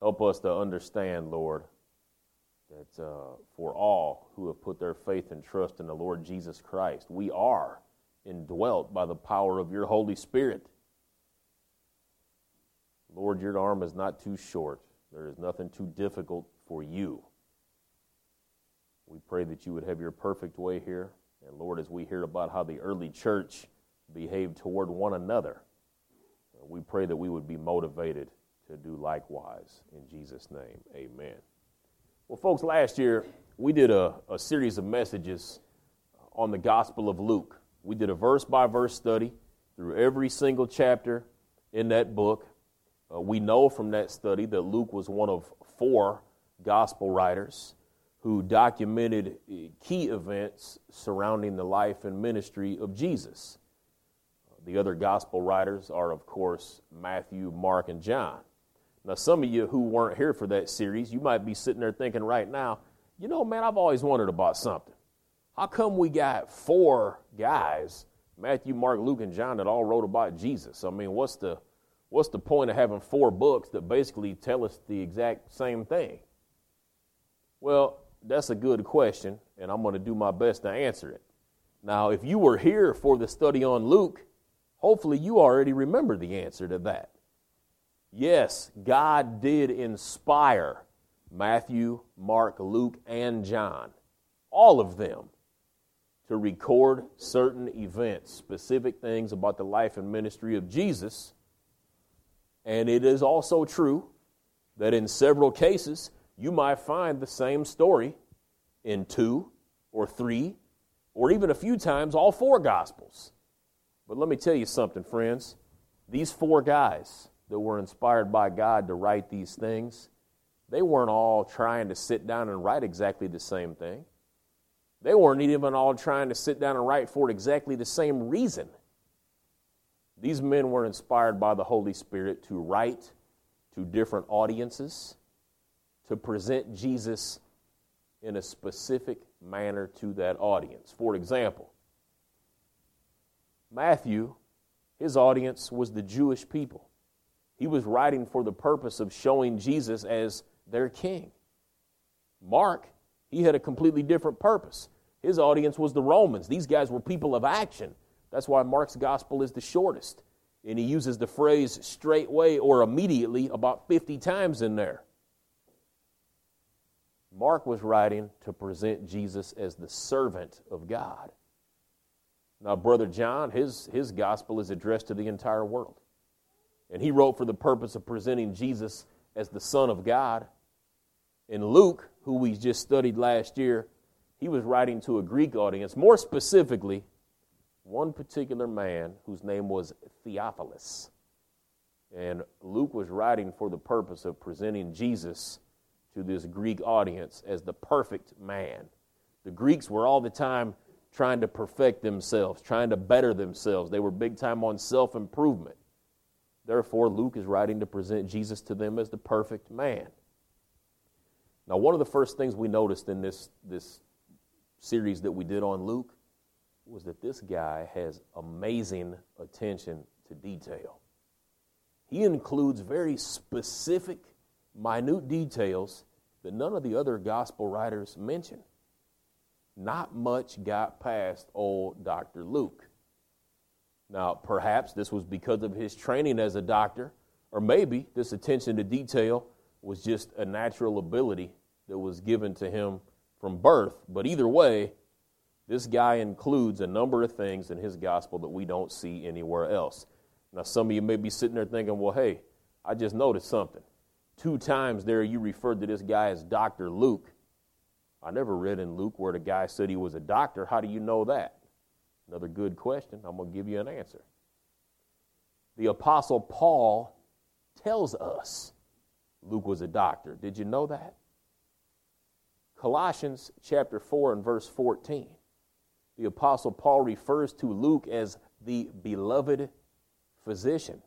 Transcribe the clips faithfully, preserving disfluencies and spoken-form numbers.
Help us to understand, Lord, that uh, for all who have put their faith and trust in the Lord Jesus Christ, we are indwelt by the power of your Holy Spirit. Lord, your arm is not too short. There is nothing too difficult for you. We pray that you would have your perfect way here. And Lord, as we hear about how the early church behaved toward one another, we pray that we would be motivated to do likewise. In Jesus' name, amen. Well, folks, last year we did a, a series of messages on the Gospel of Luke. We did a verse-by-verse study through every single chapter in that book. Uh, we know from that study that Luke was one of four gospel writers who documented key events surrounding the life and ministry of Jesus. The other gospel writers are, of course, Matthew, Mark, and John. Now, some of you who weren't here for that series, you might be sitting there thinking right now, you know, man, I've always wondered about something. How come we got four guys, Matthew, Mark, Luke, and John, that all wrote about Jesus? I mean, what's the what's the point of having four books that basically tell us the exact same thing? Well, that's a good question, and I'm going to do my best to answer it. Now, if you were here for the study on Luke, hopefully you already remember the answer to that. Yes, God did inspire Matthew, Mark, Luke, and John, all of them, to record certain events, specific things about the life and ministry of Jesus. And it is also true that in several cases, you might find the same story in two or three or even a few times all four Gospels. But let me tell you something, friends. These four guys that were inspired by God to write these things, they weren't all trying to sit down and write exactly the same thing. They weren't even all trying to sit down and write for exactly the same reason. These men were inspired by the Holy Spirit to write to different audiences, to present Jesus in a specific manner to that audience. For example, Matthew, his audience was the Jewish people. He was writing for the purpose of showing Jesus as their king. Mark, he had a completely different purpose. His audience was the Romans. These guys were people of action. That's why Mark's gospel is the shortest. And he uses the phrase straightway or immediately about fifty times in there. Mark was writing to present Jesus as the servant of God. Now, Brother John, his, his gospel is addressed to the entire world. And he wrote for the purpose of presenting Jesus as the Son of God. And Luke, who we just studied last year, he was writing to a Greek audience, more specifically, one particular man whose name was Theophilus. And Luke was writing for the purpose of presenting Jesus to this Greek audience as the perfect man. The Greeks were all the time trying to perfect themselves, trying to better themselves. They were big time on self-improvement. Therefore, Luke is writing to present Jesus to them as the perfect man. Now, one of the first things we noticed in this, this series that we did on Luke was that this guy has amazing attention to detail. He includes very specific, minute details that none of the other gospel writers mention. Not much got past old Doctor Luke. Now, perhaps this was because of his training as a doctor, or maybe this attention to detail was just a natural ability that was given to him from birth. But either way, this guy includes a number of things in his gospel that we don't see anywhere else. Now, some of you may be sitting there thinking, well, hey, I just noticed something. Two times there you referred to this guy as Doctor Luke. I never read in Luke where the guy said he was a doctor. How do you know that? Another good question. I'm going to give you an answer. The Apostle Paul tells us Luke was a doctor. Did you know that? Colossians chapter four and verse fourteen. The Apostle Paul refers to Luke as the beloved physician.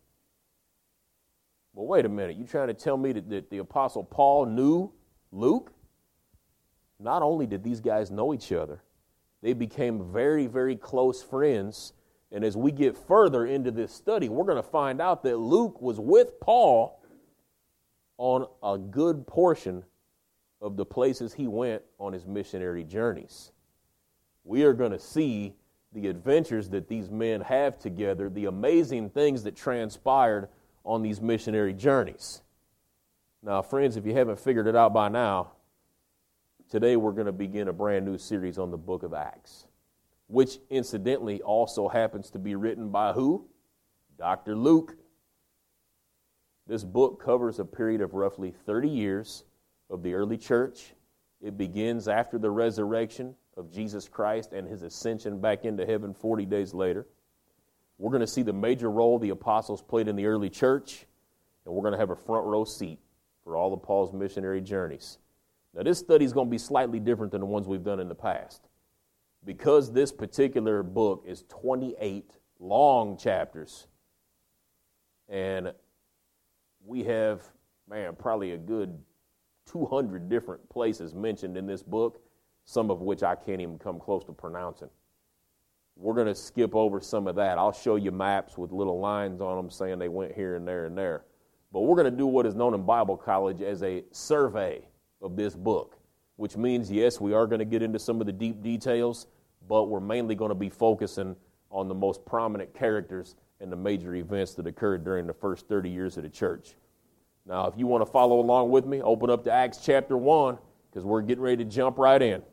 Well, wait a minute. You trying to tell me that, that the Apostle Paul knew Luke? Not only did these guys know each other, they became very, very close friends. And as we get further into this study, we're going to find out that Luke was with Paul on a good portion of the places he went on his missionary journeys. We are going to see the adventures that these men have together, the amazing things that transpired on these missionary journeys. Now, friends, if you haven't figured it out by now, today we're going to begin a brand new series on the book of Acts, which incidentally also happens to be written by who? Doctor Luke. This book covers a period of roughly thirty years of the early church. It begins after the resurrection of Jesus Christ and his ascension back into heaven forty days later. We're going to see the major role the apostles played in the early church, and we're going to have a front row seat for all of Paul's missionary journeys. Now, this study is going to be slightly different than the ones we've done in the past. Because this particular book is twenty-eight long chapters, and we have, man, probably a good two hundred different places mentioned in this book, some of which I can't even come close to pronouncing. We're going to skip over some of that. I'll show you maps with little lines on them saying they went here and there and there. But we're going to do what is known in Bible college as a survey of this book, which means, yes, we are going to get into some of the deep details, but we're mainly going to be focusing on the most prominent characters and the major events that occurred during the first thirty years of the church. Now, if you want to follow along with me, open up to Acts chapter one, because we're getting ready to jump right in.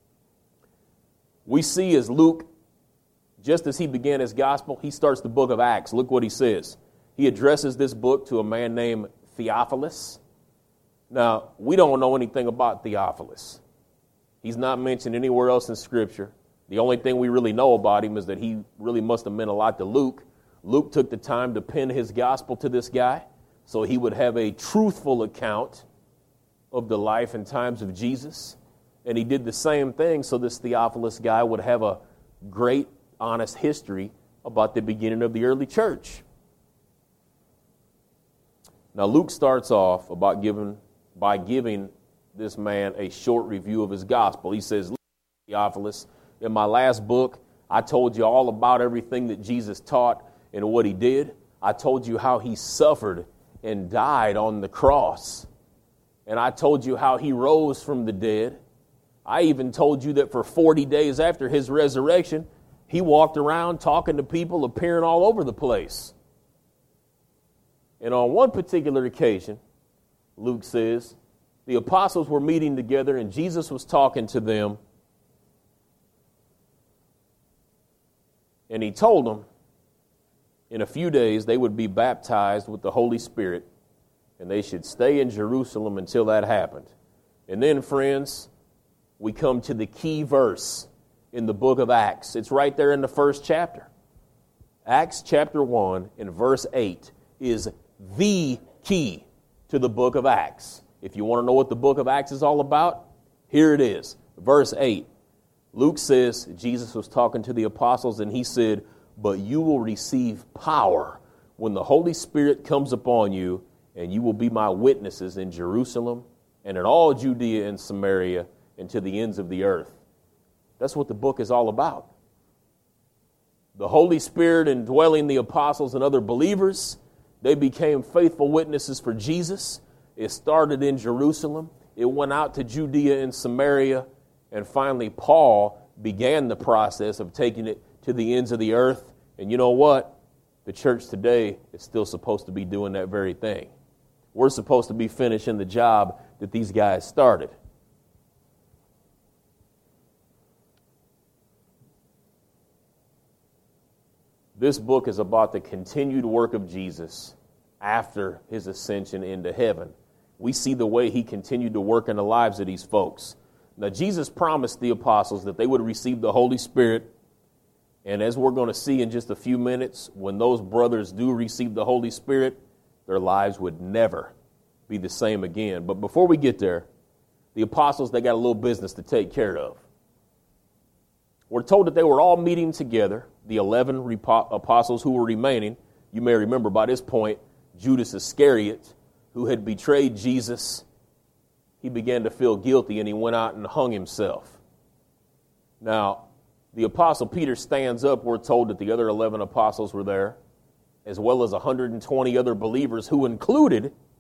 We see as Luke, just as he began his gospel, he starts the book of Acts. Look what he says. He addresses this book to a man named Theophilus. Now, we don't know anything about Theophilus. He's not mentioned anywhere else in Scripture. The only thing we really know about him is that he really must have meant a lot to Luke. Luke took the time to pen his gospel to this guy so he would have a truthful account of the life and times of Jesus. And he did the same thing so this Theophilus guy would have a great, honest history about the beginning of the early church. Now, Luke starts off about giving, by giving this man a short review of his gospel. He says, Theophilus, in my last book, I told you all about everything that Jesus taught and what he did. I told you how he suffered and died on the cross. And I told you how he rose from the dead. I even told you that for forty days after his resurrection, he walked around talking to people, appearing all over the place. And on one particular occasion, Luke says, the apostles were meeting together and Jesus was talking to them. And he told them in a few days they would be baptized with the Holy Spirit and they should stay in Jerusalem until that happened. And then, friends, we come to the key verse in the book of Acts. It's right there in the first chapter. Acts chapter one and verse eight is the key to the book of Acts. If you want to know what the book of Acts is all about, here it is. Verse eight. Luke says Jesus was talking to the apostles and he said, but you will receive power when the Holy Spirit comes upon you, and you will be my witnesses in Jerusalem and in all Judea and Samaria and to the ends of the earth. That's what the book is all about. The Holy Spirit indwelling the apostles and other believers, they became faithful witnesses for Jesus. It started in Jerusalem. It went out to Judea and Samaria. And finally, Paul began the process of taking it to the ends of the earth. And you know what? The church today is still supposed to be doing that very thing. We're supposed to be finishing the job that these guys started. This book is about the continued work of Jesus after his ascension into heaven. We see the way he continued to work in the lives of these folks. Now, Jesus promised the apostles that they would receive the Holy Spirit. And as we're going to see in just a few minutes, when those brothers do receive the Holy Spirit, their lives would never be the same again. But before we get there, the apostles, they got a little business to take care of. We're told that they were all meeting together, the eleven repo- apostles who were remaining. You may remember by this point, Judas Iscariot, who had betrayed Jesus, he began to feel guilty and he went out and hung himself. Now, the apostle Peter stands up. We're told that the other eleven apostles were there, as well as one hundred twenty other believers who included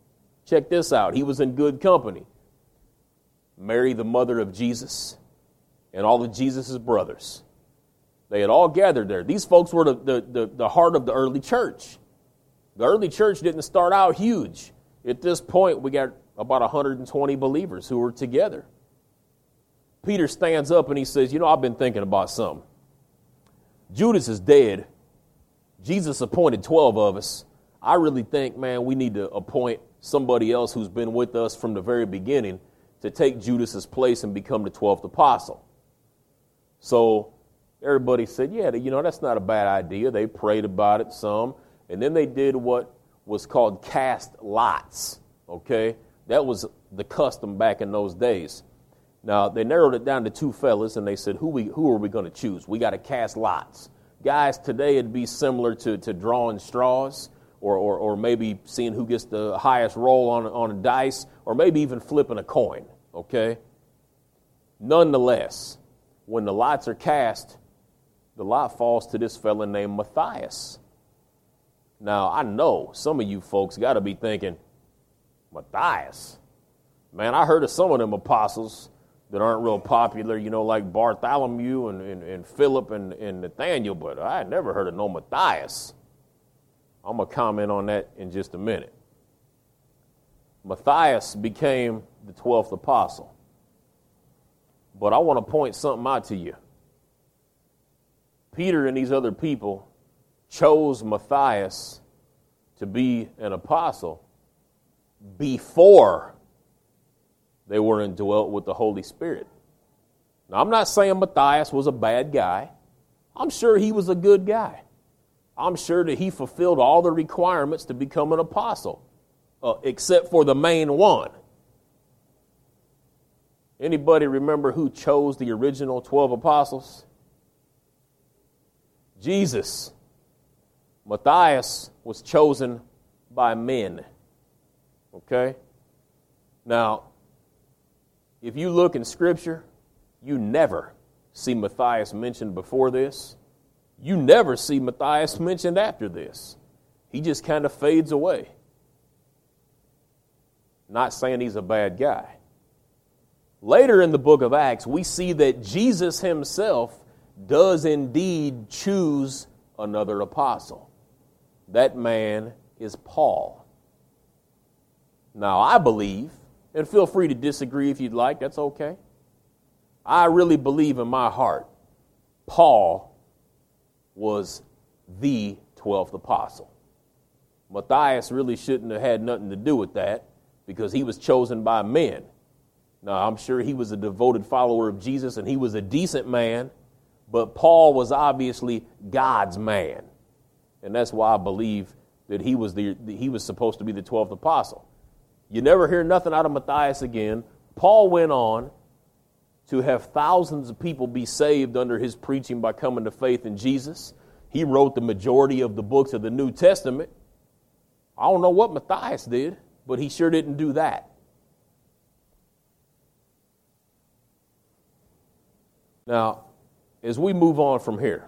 Check this out. He was in good company. Mary, the mother of Jesus, and all of Jesus' brothers. They had all gathered there. These folks were the, the, the, the heart of the early church. The early church didn't start out huge. At this point, we got about one hundred twenty believers who were together. Peter stands up and he says, you know, I've been thinking about something. Judas is dead. Jesus appointed twelve of us. I really think, man, we need to appoint somebody else who's been with us from the very beginning to take Judas's place and become the twelfth apostle. So everybody said, yeah, you know, that's not a bad idea. They prayed about it some. And then they did what was called cast lots, okay? That was the custom back in those days. Now, they narrowed it down to two fellas, and they said, who we who are we going to choose? We got to cast lots. Guys, today it'd be similar to, to drawing straws or, or or maybe seeing who gets the highest roll on, on a dice or maybe even flipping a coin, okay? Nonetheless, when the lots are cast, the lot falls to this fella named Matthias. Now, I know some of you folks got to be thinking, Matthias? Man, I heard of some of them apostles that aren't real popular, you know, like Bartholomew and, and, and Philip and, and Nathaniel, but I had never heard of no Matthias. I'm going to comment on that in just a minute. Matthias became the twelfth apostle. But I want to point something out to you. Peter and these other people chose Matthias to be an apostle before they were indwelt with the Holy Spirit. Now, I'm not saying Matthias was a bad guy. I'm sure he was a good guy. I'm sure that he fulfilled all the requirements to become an apostle, uh, except for the main one. Anybody remember who chose the original twelve apostles? Jesus. Matthias was chosen by men. Okay? Now, if you look in Scripture, you never see Matthias mentioned before this. You never see Matthias mentioned after this. He just kind of fades away. Not saying he's a bad guy. Later in the book of Acts, we see that Jesus himself does indeed choose another apostle. That man is Paul. Now, I believe, and feel free to disagree if you'd like, that's okay. I really believe in my heart, Paul was the twelfth apostle. Matthias really shouldn't have had nothing to do with that because he was chosen by men. Now, I'm sure he was a devoted follower of Jesus and he was a decent man, but Paul was obviously God's man. And that's why I believe that he was the he was supposed to be the twelfth apostle. You never hear nothing out of Matthias again. Paul went on to have thousands of people be saved under his preaching by coming to faith in Jesus. He wrote the majority of the books of the New Testament. I don't know what Matthias did, but he sure didn't do that. Now, as we move on from here,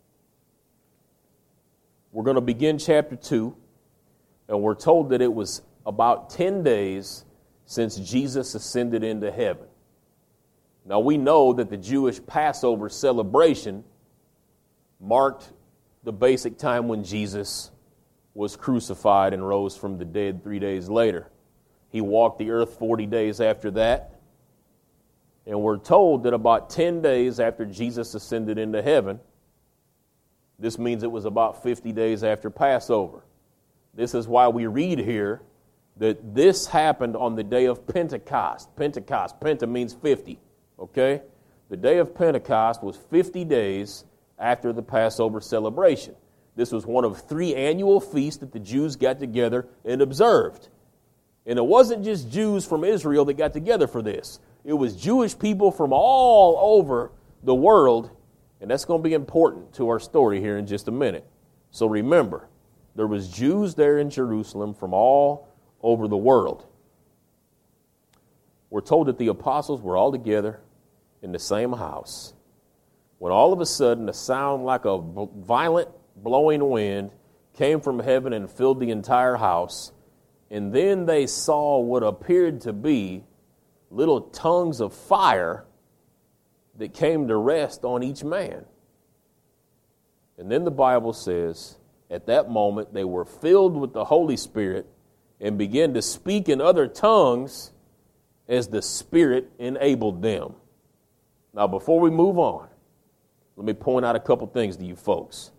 we're going to begin chapter two, and we're told that it was about ten days since Jesus ascended into heaven. Now, we know that the Jewish Passover celebration marked the basic time when Jesus was crucified and rose from the dead three days later. He walked the earth forty days after that. And we're told that about ten days after Jesus ascended into heaven, this means it was about fifty days after Passover. This is why we read here that this happened on the day of Pentecost. Pentecost, Penta means fifty. Okay? The day of Pentecost was fifty days after the Passover celebration. This was one of three annual feasts that the Jews got together and observed. And it wasn't just Jews from Israel that got together for this. It was Jewish people from all over the world, and that's going to be important to our story here in just a minute. So remember, there was Jews there in Jerusalem from all over the world. We're told that the apostles were all together in the same house, when all of a sudden a sound like a violent blowing wind came from heaven and filled the entire house, And then they saw what appeared to be little tongues of fire that came to rest on each man. And then the Bible says, at that moment, they were filled with the Holy Spirit and began to speak in other tongues as the Spirit enabled them. Now, before we move on, let me point out a couple things to you folks.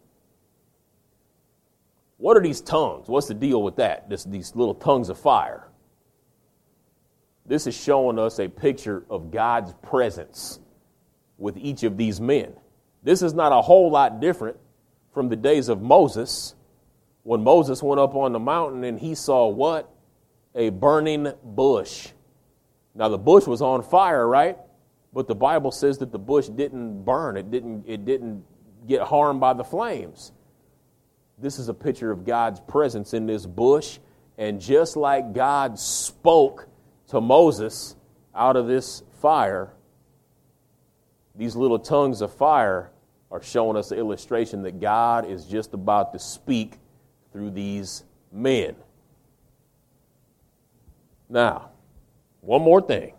What are these tongues? What's the deal with that? This, these little tongues of fire. This is showing us a picture of God's presence with each of these men. This is not a whole lot different from the days of Moses, when Moses went up on the mountain and he saw what? A burning bush. Now the bush was on fire, right? But the Bible says that the bush didn't burn. It didn't, it didn't get harmed by the flames. This is a picture of God's presence in this bush. And just like God spoke to Moses out of this fire, these little tongues of fire are showing us the illustration that God is just about to speak through these men. Now, one more thing.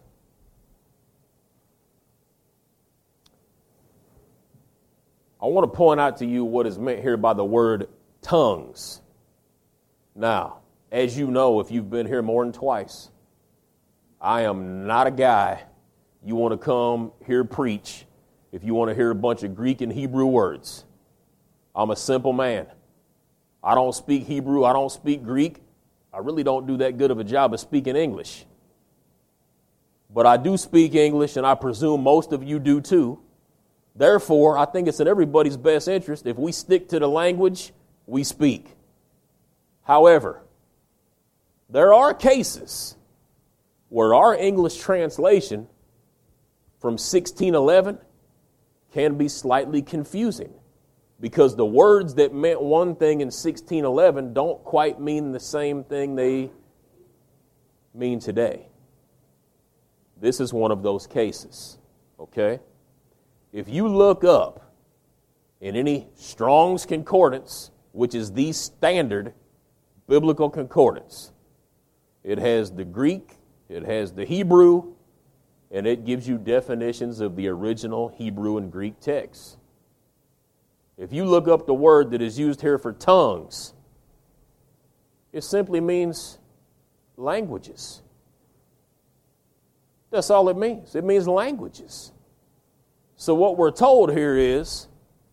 I want to point out to you what is meant here by the word tongues. Now, as you know, if you've been here more than twice, I am not a guy you want to come here preach if you want to hear a bunch of Greek and Hebrew words. I'm a simple man. I don't speak Hebrew. I don't speak Greek. I really don't do that good of a job of speaking English. But I do speak English, and I presume most of you do too. Therefore, I think it's in everybody's best interest if we stick to the language we speak. However, there are cases where our English translation from sixteen eleven can be slightly confusing, because the words that meant one thing in sixteen eleven don't quite mean the same thing they mean today. This is one of those cases, okay? If you look up in any Strong's Concordance, which is the standard biblical concordance, it has the Greek, it has the Hebrew, and it gives you definitions of the original Hebrew and Greek texts. If you look up the word that is used here for tongues, it simply means languages. That's all it means. It means languages. So what we're told here is,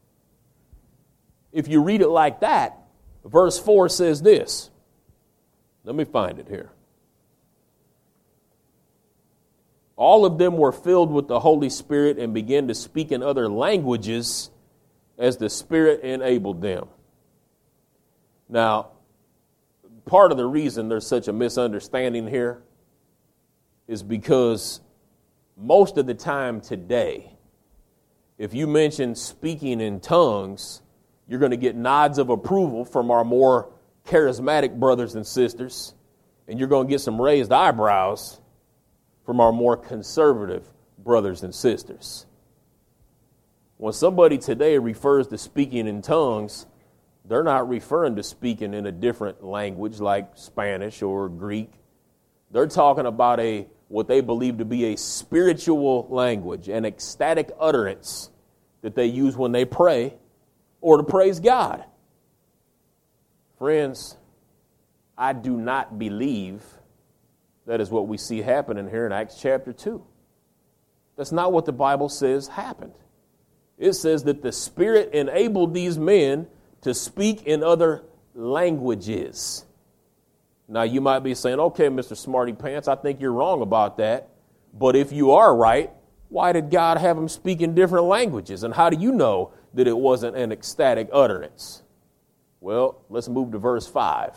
if you read it like that, verse four says this. Let me find it here. All of them were filled with the Holy Spirit and began to speak in other languages as the Spirit enabled them. Now, part of the reason there's such a misunderstanding here is because most of the time today, if you mention speaking in tongues, you're going to get nods of approval from our more charismatic brothers and sisters, and you're going to get some raised eyebrows from our more conservative brothers and sisters. When somebody today refers to speaking in tongues, they're not referring to speaking in a different language like Spanish or Greek. They're talking about a what they believe to be a spiritual language, an ecstatic utterance that they use when they pray or to praise God. Friends, I do not believe that is what we see happening here in Acts chapter two. That's not what the Bible says happened. It says that the Spirit enabled these men to speak in other languages. Now, you might be saying, okay, Mister Smarty Pants, I think you're wrong about that. But if you are right, why did God have them speak in different languages? And how do you know that it wasn't an ecstatic utterance? Well, let's move to verse five.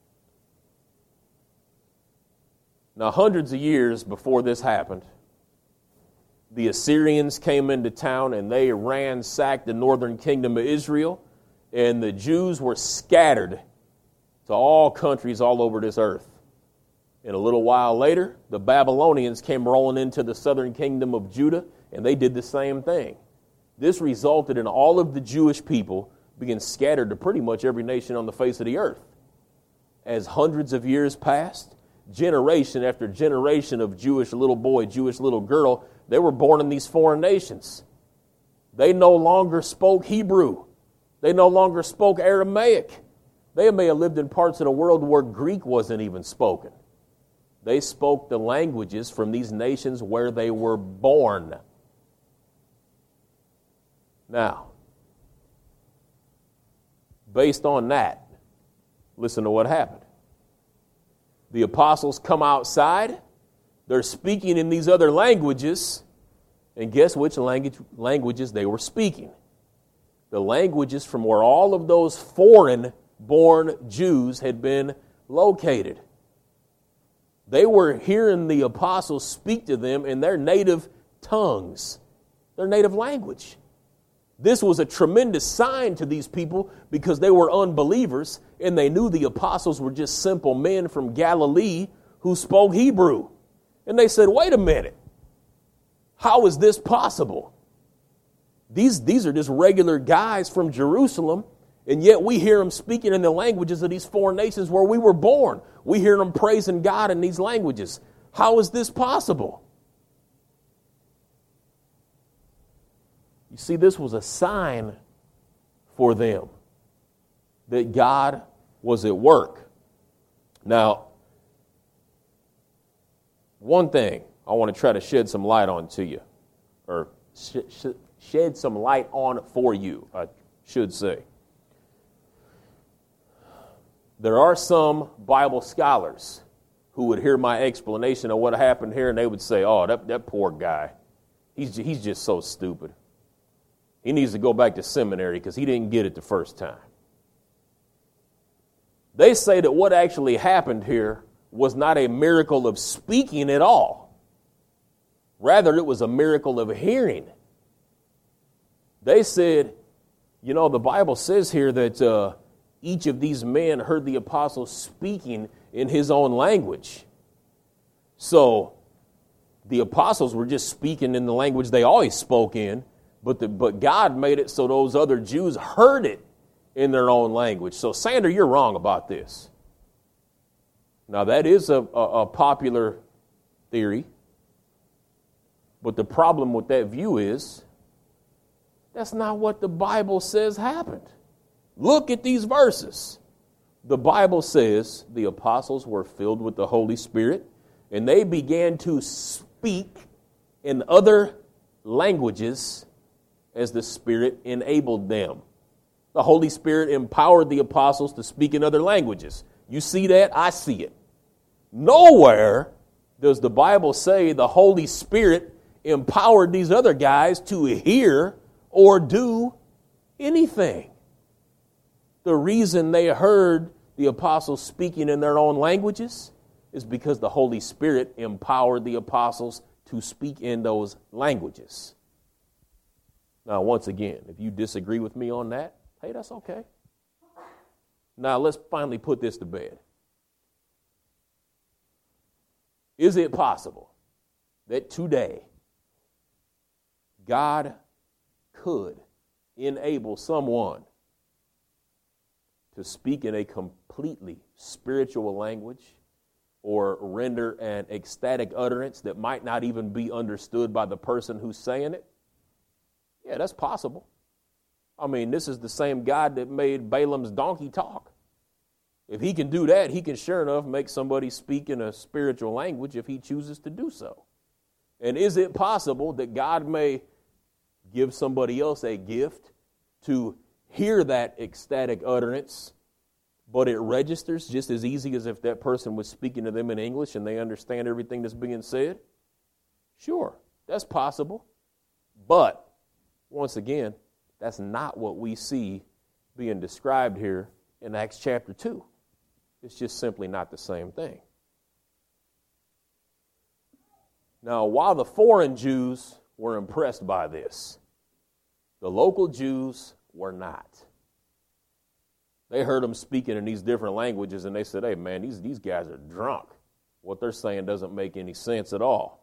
Now, hundreds of years before this happened, the Assyrians came into town and they ransacked the northern kingdom of Israel, and the Jews were scattered to all countries all over this earth. And a little while later, the Babylonians came rolling into the southern kingdom of Judah, and they did the same thing. This resulted in all of the Jewish people being scattered to pretty much every nation on the face of the earth. as hundreds of years passed, generation after generation of Jewish little boy, Jewish little girl, they were born in these foreign nations. They no longer spoke Hebrew. They no longer spoke Aramaic. They may have lived in parts of the world where Greek wasn't even spoken. They spoke the languages from these nations where they were born. Now, based on that, listen to what happened. The apostles come outside. They're speaking in these other languages. And guess which language, languages they were speaking? The languages from where all of those foreign-born Jews had been located. They were hearing the apostles speak to them in their native tongues, their native language. This was a tremendous sign to these people because they were unbelievers and they knew the apostles were just simple men from Galilee who spoke Hebrew. And they said, wait a minute, how is this possible? These, these are just regular guys from Jerusalem, and yet we hear them speaking in the languages of these foreign nations where we were born. We hear them praising God in these languages. How is this possible? You see, this was a sign for them that God was at work. Now, one thing I want to try to shed some light on to you, or sh- sh- shed some light on for you, I should say. There are some Bible scholars who would hear my explanation of what happened here, and they would say, oh, that, that poor guy, he's, he's just so stupid. He needs to go back to seminary because he didn't get it the first time. They say that what actually happened here was not a miracle of speaking at all. Rather, it was a miracle of hearing. They said, you know, the Bible says here that uh, each of these men heard the apostles speaking in his own language. So the apostles were just speaking in the language they always spoke in, but the, but God made it so those other Jews heard it in their own language. So, Sander, you're wrong about this. Now, that is a, a, a popular theory, but the problem with that view is that's not what the Bible says happened. Look at these verses. The Bible says the apostles were filled with the Holy Spirit, and they began to speak in other languages as the Spirit enabled them. The Holy Spirit empowered the apostles to speak in other languages. You see that? I see it. Nowhere does the Bible say the Holy Spirit empowered these other guys to hear or do anything. The reason they heard the apostles speaking in their own languages is because the Holy Spirit empowered the apostles to speak in those languages. Now, once again, if you disagree with me on that, hey, that's okay. Now, let's finally put this to bed. Is it possible that today God could enable someone to speak in a completely spiritual language or render an ecstatic utterance that might not even be understood by the person who's saying it? Yeah, that's possible. I mean, this is the same God that made Balaam's donkey talk. If he can do that, he can sure enough make somebody speak in a spiritual language if he chooses to do so. And is it possible that God may give somebody else a gift to hear that ecstatic utterance, but it registers just as easy as if that person was speaking to them in English and they understand everything that's being said? Sure, that's possible. But, once again, that's not what we see being described here in Acts chapter two. It's just simply not the same thing. Now, while the foreign Jews were impressed by this, the local Jews were not. They heard them speaking in these different languages, and they said, hey, man, these, these guys are drunk. What they're saying doesn't make any sense at all.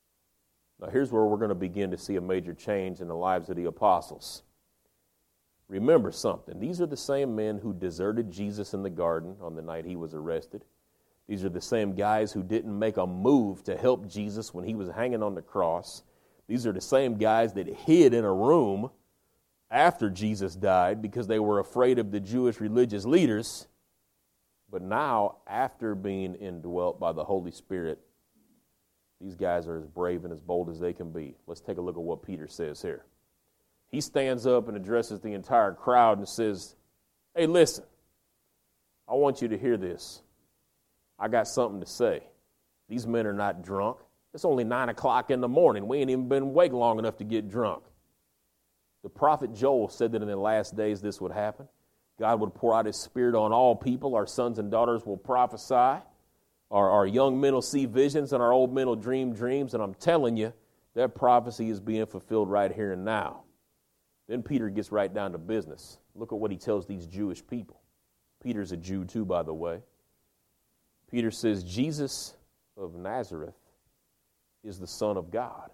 Now, here's where we're going to begin to see a major change in the lives of the apostles. Remember something. These are the same men who deserted Jesus in the garden on the night he was arrested. These are the same guys who didn't make a move to help Jesus when he was hanging on the cross. These are the same guys that hid in a room after Jesus died because they were afraid of the Jewish religious leaders. But now, after being indwelt by the Holy Spirit, these guys are as brave and as bold as they can be. Let's take a look at what Peter says here. He stands up and addresses the entire crowd and says, hey, listen, I want you to hear this. I got something to say. These men are not drunk. It's only nine o'clock in the morning. We ain't even been awake long enough to get drunk. The prophet Joel said that in the last days this would happen. God would pour out his Spirit on all people. Our sons and daughters will prophesy. Our, our young men will see visions and our old men will dream dreams. And I'm telling you, that prophecy is being fulfilled right here and now. Then Peter gets right down to business. Look at what he tells these Jewish people. Peter's a Jew too, by the way. Peter says, Jesus of Nazareth is the Son of God.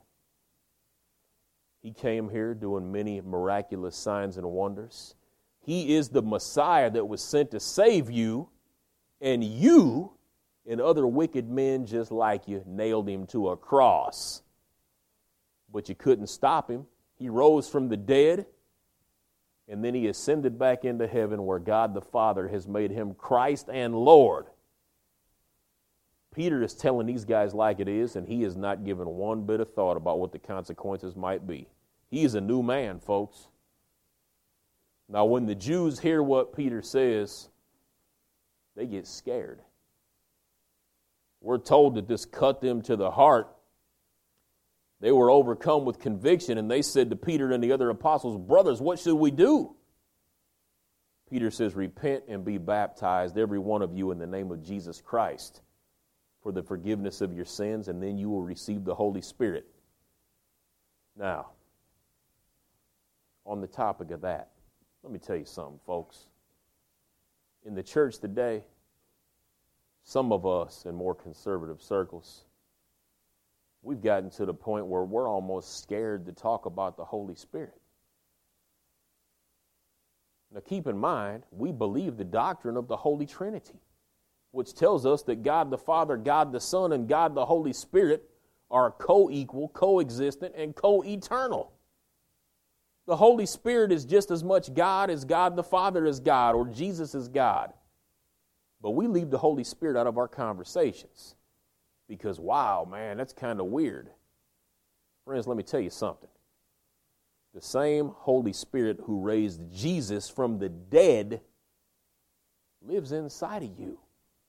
He came here doing many miraculous signs and wonders. He is the Messiah that was sent to save you, and you and other wicked men just like you nailed him to a cross. But you couldn't stop him. He rose from the dead, and then he ascended back into heaven where God the Father has made him Christ and Lord. Peter is telling these guys like it is, and he is not given one bit of thought about what the consequences might be. He is a new man, folks. Now, when the Jews hear what Peter says, they get scared. We're told that this cut them to the heart. They were overcome with conviction, and they said to Peter and the other apostles, brothers, what should we do? Peter says, repent and be baptized, every one of you, in the name of Jesus Christ, for the forgiveness of your sins, and then you will receive the Holy Spirit. Now, on the topic of that, let me tell you something, folks. In the church today, some of us in more conservative circles, we've gotten to the point where we're almost scared to talk about the Holy Spirit. Now keep in mind, we believe the doctrine of the Holy Trinity, which tells us that God the Father, God the Son, and God the Holy Spirit are co-equal, co-existent, and co-eternal. The Holy Spirit is just as much God as God the Father is God, or Jesus is God. But we leave the Holy Spirit out of our conversations because, wow, man, that's kind of weird. Friends, let me tell you something. The same Holy Spirit who raised Jesus from the dead lives inside of you.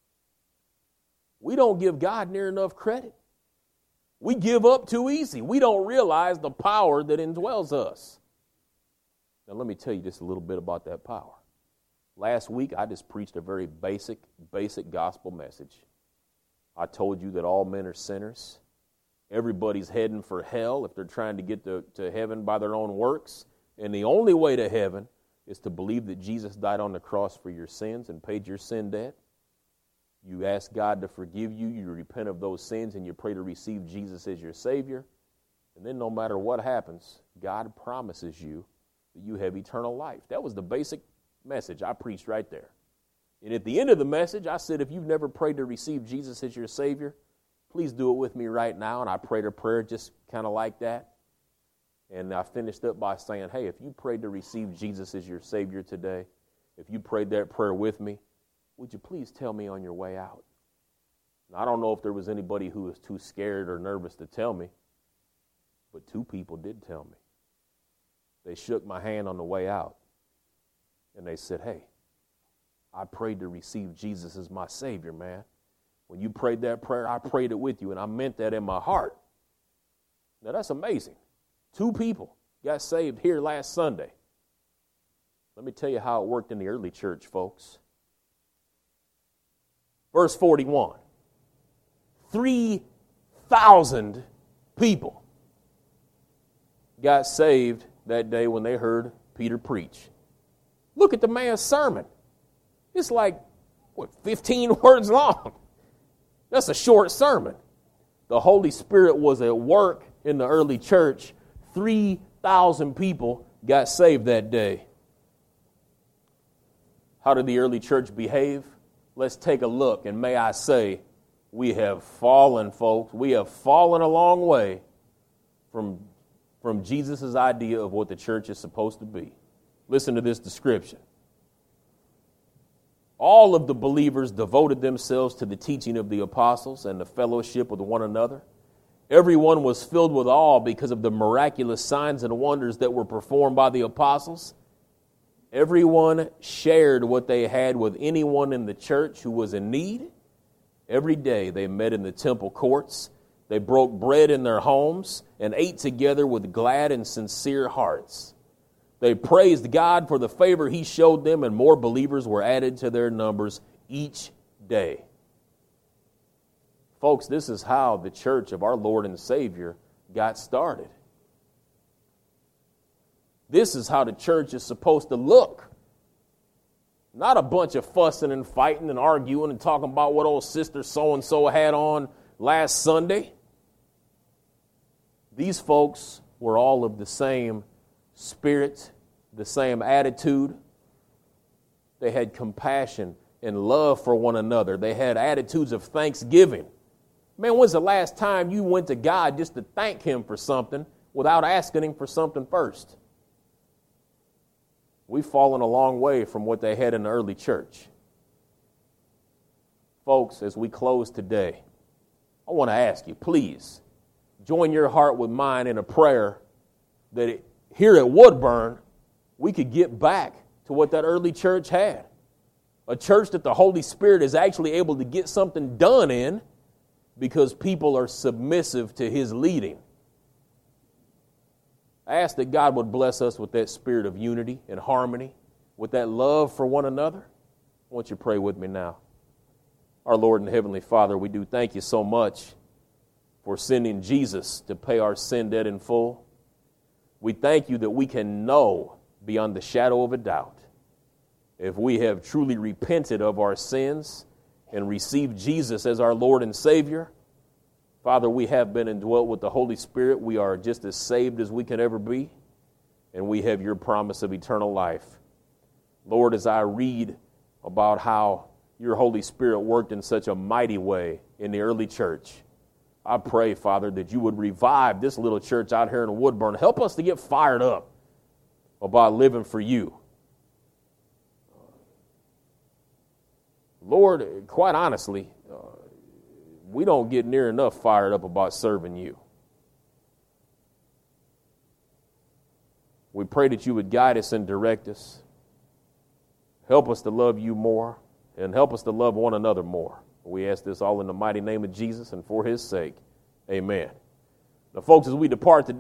We don't give God near enough credit. We give up too easy. We don't realize the power that indwells us. Now, let me tell you just a little bit about that power. Last week, I just preached a very basic, basic gospel message. I told you that all men are sinners. Everybody's heading for hell if they're trying to get to, to heaven by their own works. And the only way to heaven is to believe that Jesus died on the cross for your sins and paid your sin debt. You ask God to forgive you, you repent of those sins, and you pray to receive Jesus as your Savior. And then no matter what happens, God promises you that you have eternal life. That was the basic message I preached right there. And at the end of the message, I said, if you've never prayed to receive Jesus as your Savior, please do it with me right now. And I prayed a prayer just kind of like that. And I finished up by saying, hey, if you prayed to receive Jesus as your Savior today, if you prayed that prayer with me, would you please tell me on your way out? Now, I don't know if there was anybody who was too scared or nervous to tell me, but two people did tell me. They shook my hand on the way out, and they said, hey, I prayed to receive Jesus as my Savior, man. When you prayed that prayer, I prayed it with you, and I meant that in my heart. Now, that's amazing. Two people got saved here last Sunday. Let me tell you how it worked in the early church, folks. Verse forty-one. three thousand people got saved that day when they heard Peter preach. Look at the man's sermon. It's like, what, fifteen words long. That's a short sermon. The Holy Spirit was at work in the early church. three thousand people got saved that day. How did the early church behave? Let's take a look, and may I say, we have fallen, folks. We have fallen a long way from, from Jesus' idea of what the church is supposed to be. Listen to this description. All of the believers devoted themselves to the teaching of the apostles and the fellowship with one another. Everyone was filled with awe because of the miraculous signs and wonders that were performed by the apostles. Everyone shared what they had with anyone in the church who was in need. Every day they met in the temple courts. They broke bread in their homes and ate together with glad and sincere hearts. They praised God for the favor he showed them, and more believers were added to their numbers each day. Folks, this is how the church of our Lord and Savior got started. This is how the church is supposed to look. Not a bunch of fussing and fighting and arguing and talking about what old sister so-and-so had on last Sunday. These folks were all of the same spirit, the same attitude. They had compassion and love for one another. They had attitudes of thanksgiving. Man, when's the last time you went to God just to thank him for something without asking him for something first? We've fallen a long way from what they had in the early church. Folks, as we close today, I want to ask you, please, join your heart with mine in a prayer that it, here at Woodburn, we could get back to what that early church had. A church that the Holy Spirit is actually able to get something done in because people are submissive to his leading. I ask that God would bless us with that spirit of unity and harmony, with that love for one another. I want you to pray with me now. Our Lord and Heavenly Father, we do thank you so much for sending Jesus to pay our sin debt in full. We thank you that we can know beyond the shadow of a doubt, if we have truly repented of our sins and received Jesus as our Lord and Savior, Father, we have been indwelt with the Holy Spirit. We are just as saved as we can ever be, and we have your promise of eternal life. Lord, as I read about how your Holy Spirit worked in such a mighty way in the early church, I pray, Father, that you would revive this little church out here in Woodburn. Help us to get fired up about living for you. Lord, quite honestly, uh, we don't get near enough fired up about serving you. We pray that you would guide us and direct us. Help us to love you more and help us to love one another more. We ask this all in the mighty name of Jesus and for his sake. Amen. Now, folks, as we depart today,